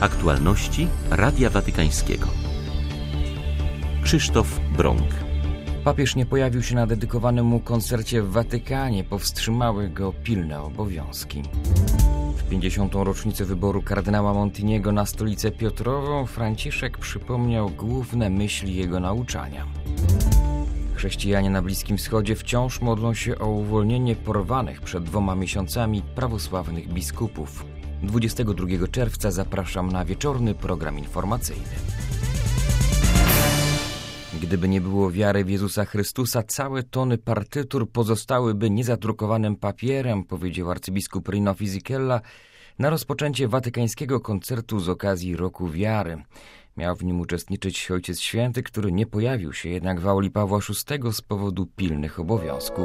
Aktualności Radia Watykańskiego. Krzysztof Brąk. Papież nie pojawił się na dedykowanym mu koncercie w Watykanie, powstrzymały go pilne obowiązki. W 50. rocznicę wyboru kardynała Montiniego na stolicę Piotrową Franciszek przypomniał główne myśli jego nauczania. Chrześcijanie na Bliskim Wschodzie wciąż modlą się o uwolnienie porwanych przed 2 miesiącami prawosławnych biskupów. 22 czerwca zapraszam na wieczorny program informacyjny. Gdyby nie było wiary w Jezusa Chrystusa, całe tony partytur pozostałyby niezadrukowanym papierem, powiedział arcybiskup Rino Fisichella na rozpoczęcie watykańskiego koncertu z okazji Roku Wiary. Miał w nim uczestniczyć Ojciec Święty, który nie pojawił się jednak w auli Pawła VI z powodu pilnych obowiązków.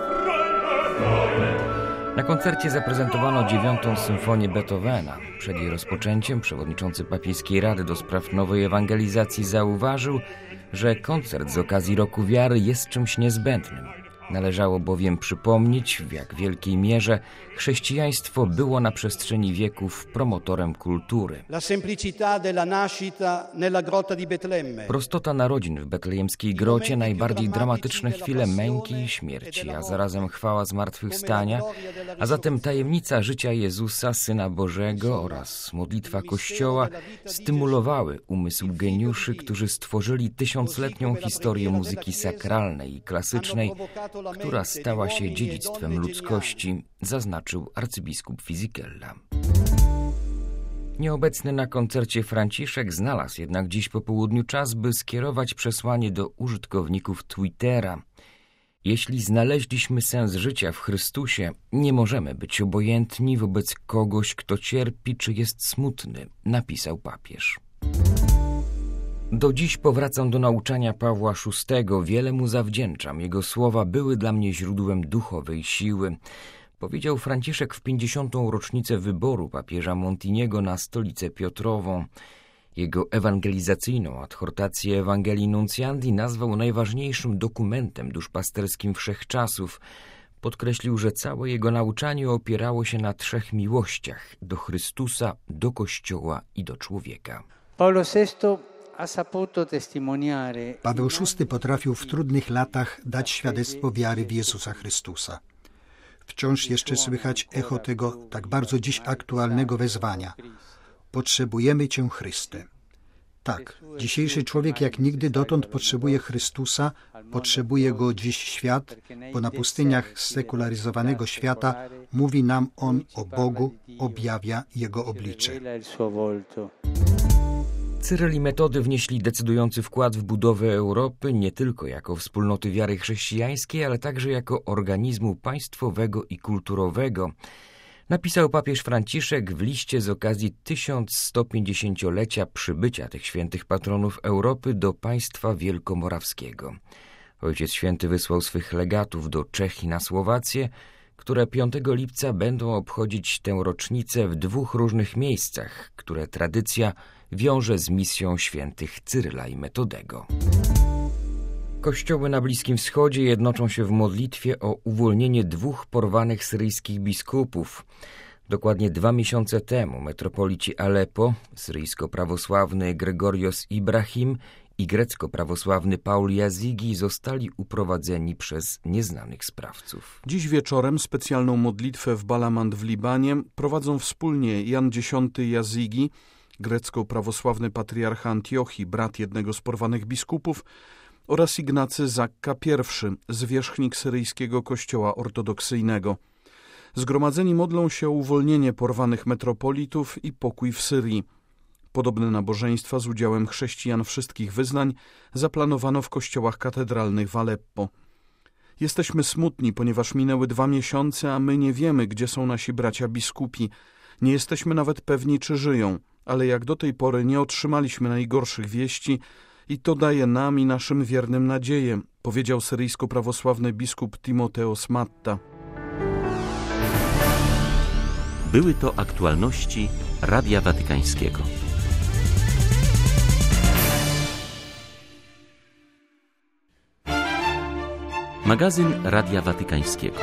Na koncercie zaprezentowano 9. symfonię Beethovena. Przed jej rozpoczęciem przewodniczący Papieskiej Rady do spraw nowej ewangelizacji zauważył, że koncert z okazji Roku Wiary jest czymś niezbędnym. Należało bowiem przypomnieć, w jak wielkiej mierze chrześcijaństwo było na przestrzeni wieków promotorem kultury. Prostota narodzin w betlejemskiej grocie, najbardziej dramatyczne chwile męki i śmierci, a zarazem chwała zmartwychwstania, a zatem tajemnica życia Jezusa, Syna Bożego oraz modlitwa Kościoła stymulowały umysł geniuszy, którzy stworzyli tysiącletnią historię muzyki sakralnej i klasycznej, która stała się dziedzictwem ludzkości, zaznaczył arcybiskup Fisichella. Nieobecny na koncercie Franciszek znalazł jednak dziś po południu czas, by skierować przesłanie do użytkowników Twittera. Jeśli znaleźliśmy sens życia w Chrystusie, nie możemy być obojętni wobec kogoś, kto cierpi czy jest smutny, napisał papież. Do dziś powracam do nauczania Pawła VI. Wiele mu zawdzięczam. Jego słowa były dla mnie źródłem duchowej siły. Powiedział Franciszek w 50. rocznicę wyboru papieża Montiniego na stolicę Piotrową. Jego ewangelizacyjną adhortację Ewangelii Nunciandi nazwał najważniejszym dokumentem duszpasterskim wszechczasów. Podkreślił, że całe jego nauczanie opierało się na 3 miłościach: do Chrystusa, do Kościoła i do człowieka. Paweł VI potrafił w trudnych latach dać świadectwo wiary w Jezusa Chrystusa. Wciąż jeszcze słychać echo tego tak bardzo dziś aktualnego wezwania. Potrzebujemy Cię, Chryste. Tak, dzisiejszy człowiek jak nigdy dotąd potrzebuje Chrystusa, potrzebuje Go dziś świat, bo na pustyniach zsekularyzowanego świata mówi nam On o Bogu, objawia Jego oblicze. Cyryl i Metody wnieśli decydujący wkład w budowę Europy nie tylko jako wspólnoty wiary chrześcijańskiej, ale także jako organizmu państwowego i kulturowego, napisał papież Franciszek w liście z okazji 1150-lecia przybycia tych świętych patronów Europy do państwa wielkomorawskiego. Ojciec Święty wysłał swych legatów do Czech i na Słowację, które 5 lipca będą obchodzić tę rocznicę w 2 różnych miejscach, które tradycja wiąże z misją świętych Cyryla i Metodego. Kościoły na Bliskim Wschodzie jednoczą się w modlitwie o uwolnienie 2 porwanych syryjskich biskupów. Dokładnie 2 miesiące temu metropolici Aleppo, syryjsko-prawosławny Gregorios Ibrahim i grecko-prawosławny Paul Yazigi zostali uprowadzeni przez nieznanych sprawców. Dziś wieczorem specjalną modlitwę w Balamand w Libanie prowadzą wspólnie Jan X Yazigi, grecko-prawosławny patriarcha Antiochii, brat jednego z porwanych biskupów, oraz Ignacy Zakka I, zwierzchnik syryjskiego kościoła ortodoksyjnego. Zgromadzeni modlą się o uwolnienie porwanych metropolitów i pokój w Syrii. Podobne nabożeństwa z udziałem chrześcijan wszystkich wyznań zaplanowano w kościołach katedralnych w Aleppo. Jesteśmy smutni, ponieważ minęły 2 miesiące, a my nie wiemy, gdzie są nasi bracia biskupi. Nie jesteśmy nawet pewni, czy żyją, ale jak do tej pory nie otrzymaliśmy najgorszych wieści i to daje nam i naszym wiernym nadzieję, powiedział syryjsko-prawosławny biskup Timoteos Matta. Były to aktualności Radia Watykańskiego. Magazyn Radia Watykańskiego.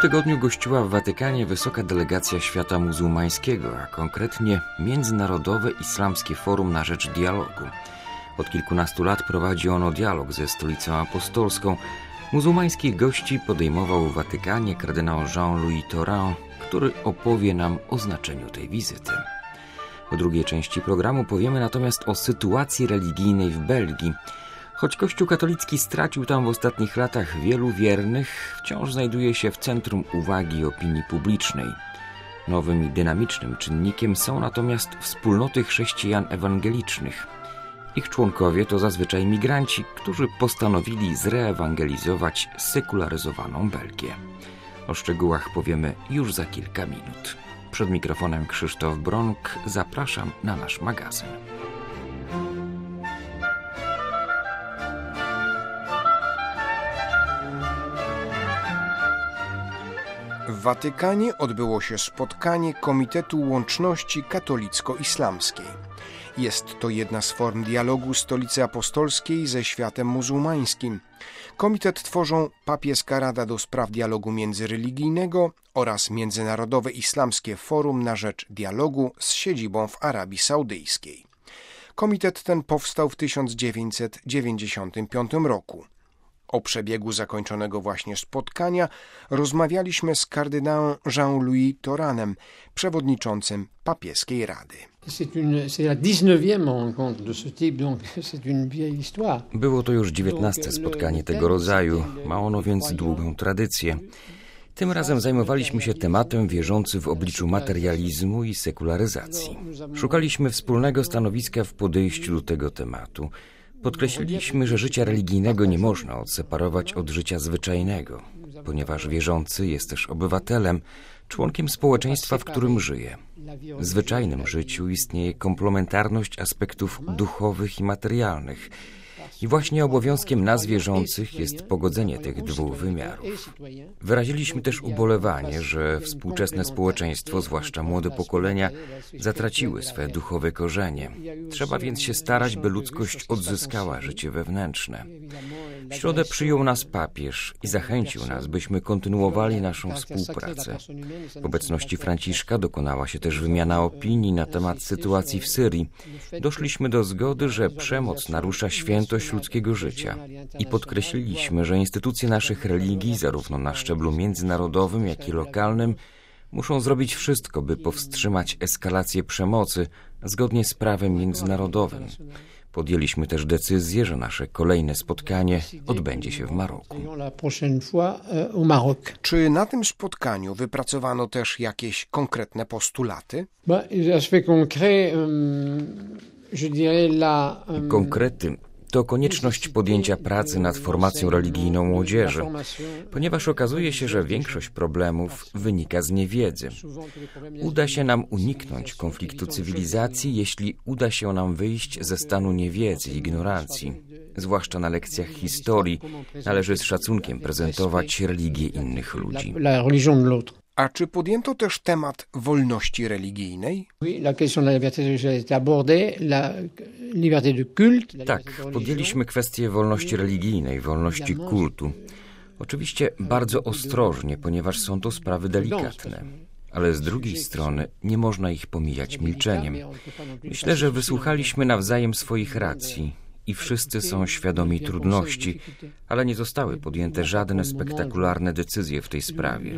tygodniu gościła w Watykanie wysoka delegacja świata muzułmańskiego, a konkretnie Międzynarodowe Islamskie Forum na Rzecz Dialogu. Od kilkunastu lat prowadzi ono dialog ze Stolicą Apostolską. Muzułmańskich gości podejmował w Watykanie kardynał Jean-Louis Tauran, który opowie nam o znaczeniu tej wizyty. W drugiej części programu powiemy natomiast o sytuacji religijnej w Belgii. Choć Kościół katolicki stracił tam w ostatnich latach wielu wiernych, wciąż znajduje się w centrum uwagi opinii publicznej. Nowym i dynamicznym czynnikiem są natomiast wspólnoty chrześcijan ewangelicznych. Ich członkowie to zazwyczaj migranci, którzy postanowili zreewangelizować sekularyzowaną Belgię. O szczegółach powiemy już za kilka minut. Przed mikrofonem Krzysztof Bronk, zapraszam na nasz magazyn. W Watykanie odbyło się spotkanie Komitetu Łączności Katolicko-Islamskiej. Jest to jedna z form dialogu Stolicy Apostolskiej ze światem muzułmańskim. Komitet tworzą Papieska Rada do Spraw Dialogu Międzyreligijnego oraz Międzynarodowe Islamskie Forum na Rzecz Dialogu z siedzibą w Arabii Saudyjskiej. Komitet ten powstał w 1995 roku. O przebiegu zakończonego właśnie spotkania rozmawialiśmy z kardynałem Jean-Louis Tauranem, przewodniczącym Papieskiej Rady. Było to już 19. spotkanie tego rodzaju, ma ono więc długą tradycję. Tym razem zajmowaliśmy się tematem wierzący w obliczu materializmu i sekularyzacji. Szukaliśmy wspólnego stanowiska w podejściu do tego tematu. Podkreśliliśmy, że życia religijnego nie można odseparować od życia zwyczajnego, ponieważ wierzący jest też obywatelem, członkiem społeczeństwa, w którym żyje. W zwyczajnym życiu istnieje komplementarność aspektów duchowych i materialnych. I właśnie obowiązkiem nas wierzących jest pogodzenie tych dwóch wymiarów. Wyraziliśmy też ubolewanie, że współczesne społeczeństwo, zwłaszcza młode pokolenia, zatraciły swe duchowe korzenie. Trzeba więc się starać, by ludzkość odzyskała życie wewnętrzne. W środę przyjął nas papież i zachęcił nas, byśmy kontynuowali naszą współpracę. W obecności Franciszka dokonała się też wymiana opinii na temat sytuacji w Syrii. Doszliśmy do zgody, że przemoc narusza świętość ludzkiego życia i podkreśliliśmy, że instytucje naszych religii, zarówno na szczeblu międzynarodowym, jak i lokalnym, muszą zrobić wszystko, by powstrzymać eskalację przemocy zgodnie z prawem międzynarodowym. Podjęliśmy też decyzję, że nasze kolejne spotkanie odbędzie się w Maroku. Czy na tym spotkaniu wypracowano też jakieś konkretne postulaty? Konkrety to konieczność podjęcia pracy nad formacją religijną młodzieży, ponieważ okazuje się, że większość problemów wynika z niewiedzy. Uda się nam uniknąć konfliktu cywilizacji, jeśli uda się nam wyjść ze stanu niewiedzy i ignorancji. Zwłaszcza na lekcjach historii należy z szacunkiem prezentować religię innych ludzi. A czy podjęto też temat wolności religijnej? Tak, podjęliśmy kwestię wolności religijnej, wolności kultu. Oczywiście bardzo ostrożnie, ponieważ są to sprawy delikatne. Ale z drugiej strony nie można ich pomijać milczeniem. Myślę, że wysłuchaliśmy nawzajem swoich racji i wszyscy są świadomi trudności, ale nie zostały podjęte żadne spektakularne decyzje w tej sprawie.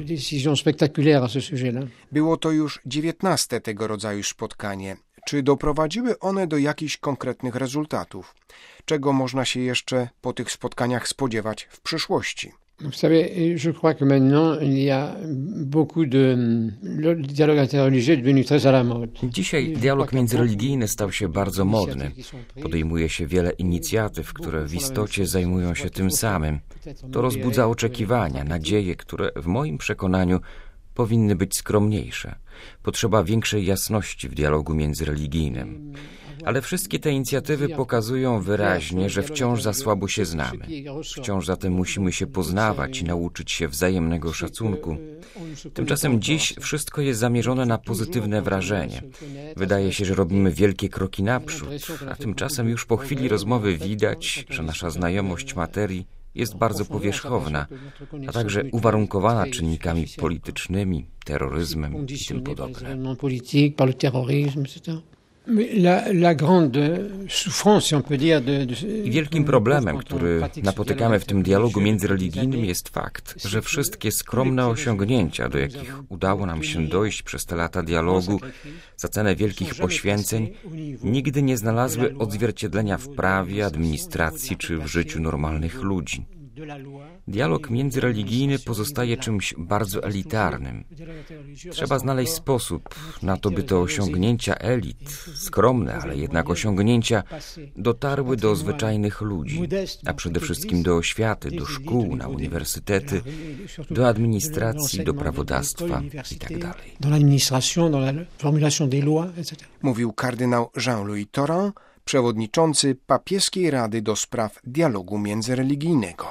Było to już 19. tego rodzaju spotkanie. Czy doprowadziły one do jakichś konkretnych rezultatów? Czego można się jeszcze po tych spotkaniach spodziewać w przyszłości? Vous savez, je crois que maintenant il y a beaucoup de le dialogue interreligieux est devenu très à la mode. Dzisiaj dialog międzyreligijny stał się bardzo modny. Podejmuje się wiele inicjatyw, które w istocie zajmują się tym samym. To rozbudza oczekiwania, nadzieje, które w moim przekonaniu powinny być skromniejsze. Potrzeba większej jasności w dialogu międzyreligijnym. Ale wszystkie te inicjatywy pokazują wyraźnie, że wciąż za słabo się znamy. Wciąż zatem musimy się poznawać i nauczyć się wzajemnego szacunku. Tymczasem dziś wszystko jest zamierzone na pozytywne wrażenie. Wydaje się, że robimy wielkie kroki naprzód, a tymczasem już po chwili rozmowy widać, że nasza znajomość materii jest bardzo powierzchowna, a także uwarunkowana czynnikami politycznymi, terroryzmem i tym podobne. I wielkim problemem, który napotykamy w tym dialogu międzyreligijnym, jest fakt, że wszystkie skromne osiągnięcia, do jakich udało nam się dojść przez te lata dialogu za cenę wielkich poświęceń, nigdy nie znalazły odzwierciedlenia w prawie, administracji czy w życiu normalnych ludzi. Dialog międzyreligijny pozostaje czymś bardzo elitarnym. Trzeba znaleźć sposób na to, by te osiągnięcia elit, skromne, ale jednak osiągnięcia, dotarły do zwyczajnych ludzi, a przede wszystkim do oświaty, do szkół, na uniwersytety, do administracji, do prawodawstwa itd. Mówił kardynał Jean-Louis Tauran, przewodniczący Papieskiej Rady do Spraw Dialogu Międzyreligijnego.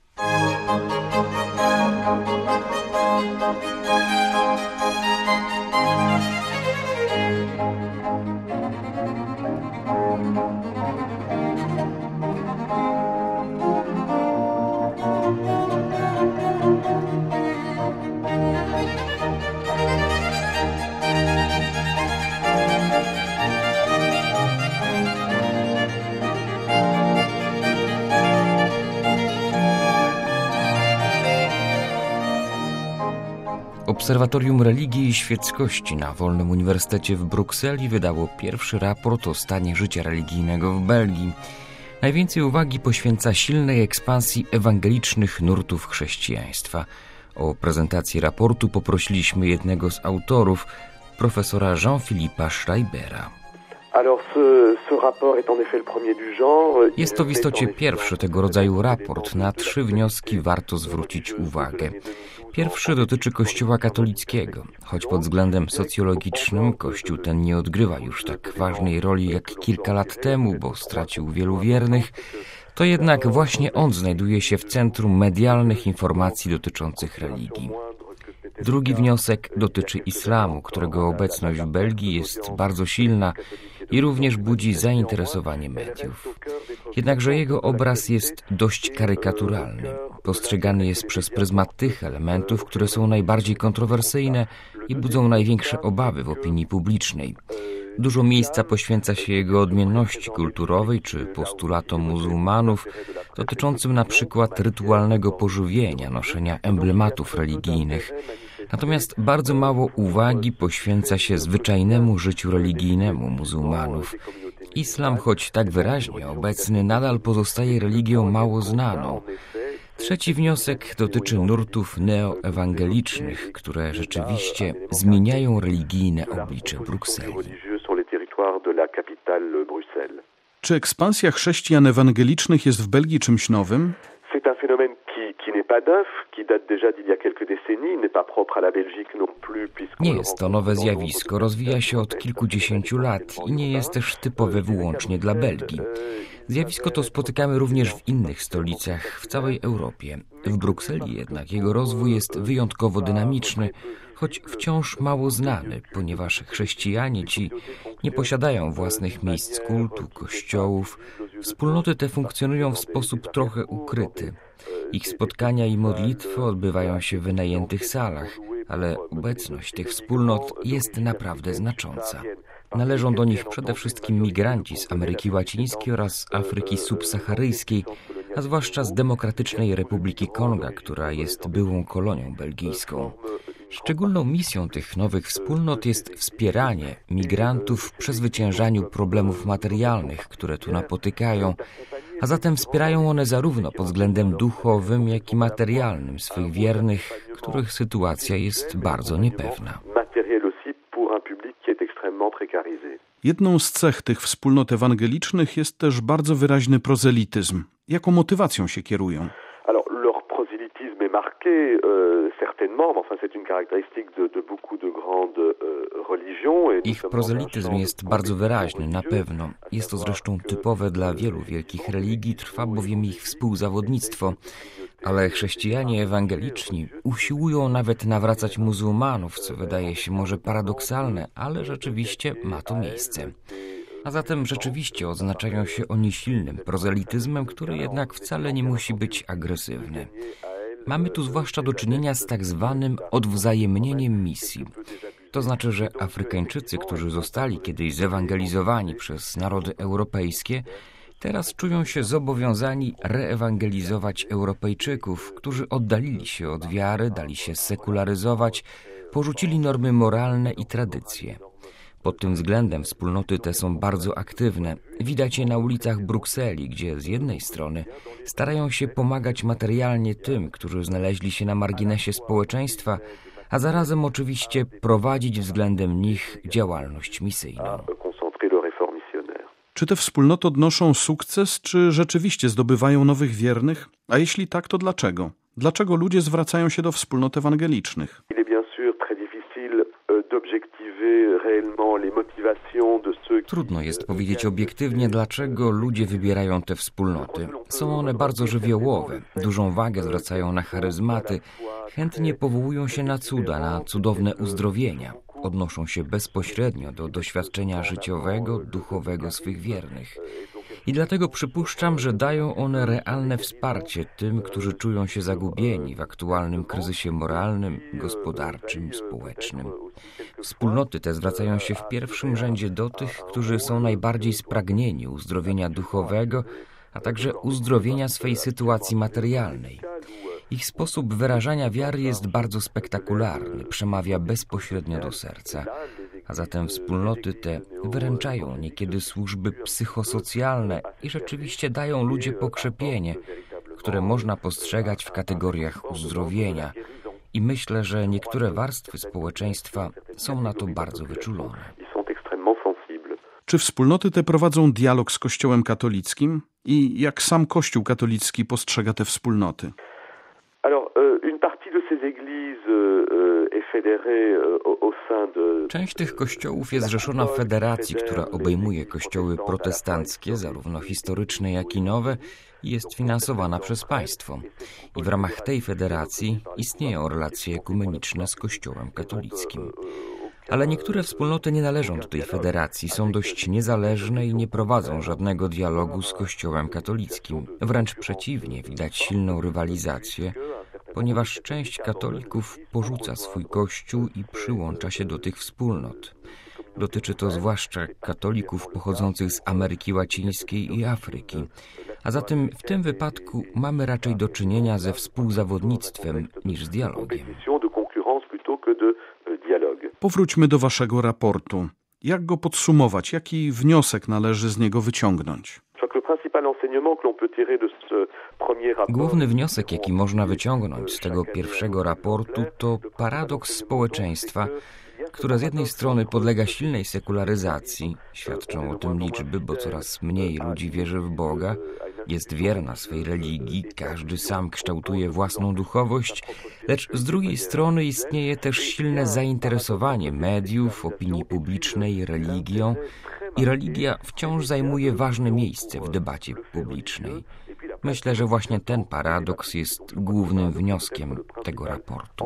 Obserwatorium Religii i Świeckości na Wolnym Uniwersytecie w Brukseli wydało pierwszy raport o stanie życia religijnego w Belgii. Najwięcej uwagi poświęca silnej ekspansji ewangelicznych nurtów chrześcijaństwa. O prezentację raportu poprosiliśmy jednego z autorów, profesora Jean-Philippa Schreibera. Jest to w istocie pierwszy tego rodzaju raport. Na 3 wnioski warto zwrócić uwagę. Pierwszy dotyczy Kościoła katolickiego. Choć pod względem socjologicznym Kościół ten nie odgrywa już tak ważnej roli jak kilka lat temu, bo stracił wielu wiernych, to jednak właśnie on znajduje się w centrum medialnych informacji dotyczących religii. Drugi wniosek dotyczy islamu, którego obecność w Belgii jest bardzo silna i również budzi zainteresowanie mediów. Jednakże jego obraz jest dość karykaturalny. Postrzegany jest przez pryzmat tych elementów, które są najbardziej kontrowersyjne i budzą największe obawy w opinii publicznej. Dużo miejsca poświęca się jego odmienności kulturowej czy postulatom muzułmanów dotyczącym na przykład rytualnego pożywienia, noszenia emblematów religijnych. Natomiast bardzo mało uwagi poświęca się zwyczajnemu życiu religijnemu muzułmanów. Islam, choć tak wyraźnie obecny, nadal pozostaje religią mało znaną. Trzeci wniosek dotyczy nurtów neoewangelicznych, które rzeczywiście zmieniają religijne oblicze Brukseli. Czy ekspansja chrześcijan ewangelicznych jest w Belgii czymś nowym? Nie jest to nowe zjawisko, rozwija się od kilkudziesięciu lat i nie jest też typowe wyłącznie dla Belgii. Zjawisko to spotykamy również w innych stolicach w całej Europie. W Brukseli jednak jego rozwój jest wyjątkowo dynamiczny, choć wciąż mało znany, ponieważ chrześcijanie ci nie posiadają własnych miejsc kultu, kościołów. Wspólnoty te funkcjonują w sposób trochę ukryty. Ich spotkania i modlitwy odbywają się w wynajętych salach, ale obecność tych wspólnot jest naprawdę znacząca. Należą do nich przede wszystkim migranci z Ameryki Łacińskiej oraz Afryki Subsaharyjskiej, a zwłaszcza z Demokratycznej Republiki Konga, która jest byłą kolonią belgijską. Szczególną misją tych nowych wspólnot jest wspieranie migrantów w przezwyciężaniu problemów materialnych, które tu napotykają, a zatem wspierają one zarówno pod względem duchowym, jak i materialnym swych wiernych, których sytuacja jest bardzo niepewna. Jedną z cech tych wspólnot ewangelicznych jest też bardzo wyraźny prozelityzm. Jaką motywacją się kierują? Ich prozelityzm jest bardzo wyraźny, na pewno. Jest to zresztą typowe dla wielu wielkich religii, trwa bowiem ich współzawodnictwo. Ale chrześcijanie ewangeliczni usiłują nawet nawracać muzułmanów, co wydaje się może paradoksalne, ale rzeczywiście ma to miejsce. A zatem rzeczywiście oznaczają się oni silnym prozelityzmem, który jednak wcale nie musi być agresywny. Mamy tu zwłaszcza do czynienia z tak zwanym odwzajemnieniem misji. To znaczy, że Afrykańczycy, którzy zostali kiedyś zewangelizowani przez narody europejskie, teraz czują się zobowiązani reewangelizować Europejczyków, którzy oddalili się od wiary, dali się sekularyzować, porzucili normy moralne i tradycje. Pod tym względem wspólnoty te są bardzo aktywne. Widać je na ulicach Brukseli, gdzie z jednej strony starają się pomagać materialnie tym, którzy znaleźli się na marginesie społeczeństwa, a zarazem oczywiście prowadzić względem nich działalność misyjną. Czy te wspólnoty odnoszą sukces, czy rzeczywiście zdobywają nowych wiernych? A jeśli tak, to dlaczego? Dlaczego ludzie zwracają się do wspólnot ewangelicznych? Trudno jest powiedzieć obiektywnie, dlaczego ludzie wybierają te wspólnoty. Są one bardzo żywiołowe, dużą wagę zwracają na charyzmaty, chętnie powołują się na cuda, na cudowne uzdrowienia. Odnoszą się bezpośrednio do doświadczenia życiowego, duchowego swych wiernych. I dlatego przypuszczam, że dają one realne wsparcie tym, którzy czują się zagubieni w aktualnym kryzysie moralnym, gospodarczym, społecznym. Wspólnoty te zwracają się w pierwszym rzędzie do tych, którzy są najbardziej spragnieni uzdrowienia duchowego, a także uzdrowienia swej sytuacji materialnej. Ich sposób wyrażania wiary jest bardzo spektakularny, przemawia bezpośrednio do serca. A zatem wspólnoty te wyręczają niekiedy służby psychosocjalne i rzeczywiście dają ludzie pokrzepienie, które można postrzegać w kategoriach uzdrowienia. I myślę, że niektóre warstwy społeczeństwa są na to bardzo wyczulone. Czy wspólnoty te prowadzą dialog z Kościołem katolickim? I jak sam Kościół katolicki postrzega te wspólnoty? Część tych kościołów jest zrzeszona w federacji, która obejmuje kościoły protestanckie, zarówno historyczne, jak i nowe, i jest finansowana przez państwo. I w ramach tej federacji istnieją relacje ekumeniczne z Kościołem katolickim. Ale niektóre wspólnoty nie należą do tej federacji, są dość niezależne i nie prowadzą żadnego dialogu z Kościołem katolickim. Wręcz przeciwnie, widać silną rywalizację, ponieważ część katolików porzuca swój kościół i przyłącza się do tych wspólnot. Dotyczy to zwłaszcza katolików pochodzących z Ameryki Łacińskiej i Afryki. A zatem w tym wypadku mamy raczej do czynienia ze współzawodnictwem niż z dialogiem. Powróćmy do waszego raportu. Jak go podsumować? Jaki wniosek należy z niego wyciągnąć? Główny wniosek, jaki można wyciągnąć z tego pierwszego raportu, to paradoks społeczeństwa, które z jednej strony podlega silnej sekularyzacji, świadczą o tym liczby, bo coraz mniej ludzi wierzy w Boga, jest wierna swej religii, każdy sam kształtuje własną duchowość, lecz z drugiej strony istnieje też silne zainteresowanie mediów, opinii publicznej religią i religia wciąż zajmuje ważne miejsce w debacie publicznej. Myślę, że właśnie ten paradoks jest głównym wnioskiem tego raportu.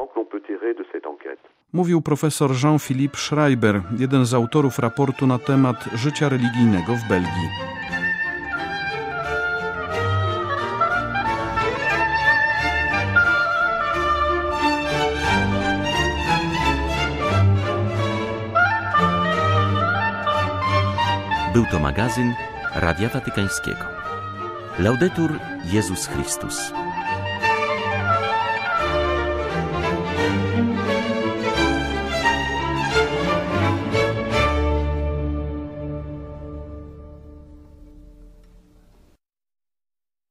Mówił profesor Jean-Philippe Schreiber, jeden z autorów raportu na temat życia religijnego w Belgii. Był to magazyn Radia Watykańskiego. Laudetur Jezus Chrystus.